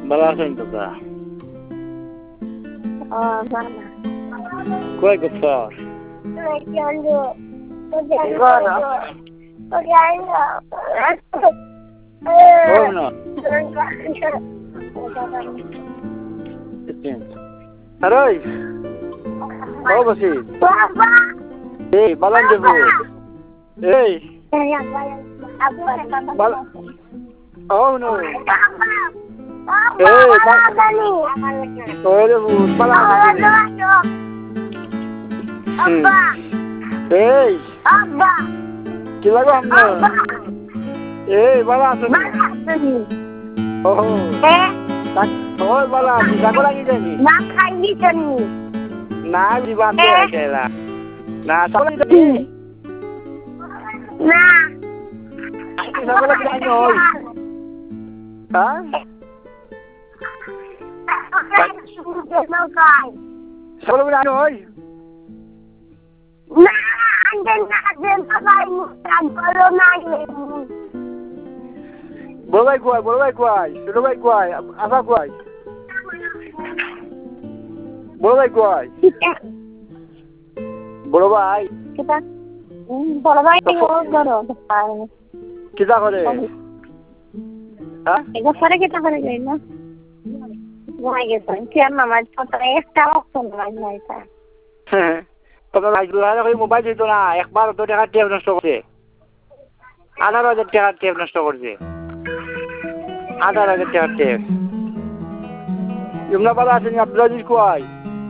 ভালো আছেন দাদা? ভালো। কই কোথাও? Aroy, kau bersih. Hey, balan debu. Hey, oh no. Hey, oh debu, balan debu. Hey, kila kau hamna. Hey, balan debu. Oh, oh balan, jago lagi jadi. Nak kaini jani. Nah, di batu aja. Nah, sabar lagi. Nah. Sabar lagi aja, oi. Hah? Sabar lagi aja, oi. Nah, anda nak jemput mutan corona ini. Boleh kuai. Sudah kuai. Apa kuai? Boleh kuai. Boleh. Kita boleh karo. Kita kore. Hah? Ega fare kita kore gaina. Wah, gitu. Kian mama foto একটা option নাই তা। তবে লাইজুলা কই mobile দিত না একবার তো টাকা টেপ নষ্ট করছে 18,000 টাকা টেপ নষ্ট করছে 18,000 টাকা টেপ ইমনা বালা আছেন আব্দুল আজিজ কই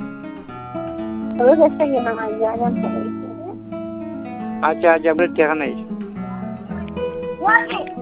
ওই দেশে গেলাম আজ জানেন তো। আচ্ছা আমরা টাকা নাই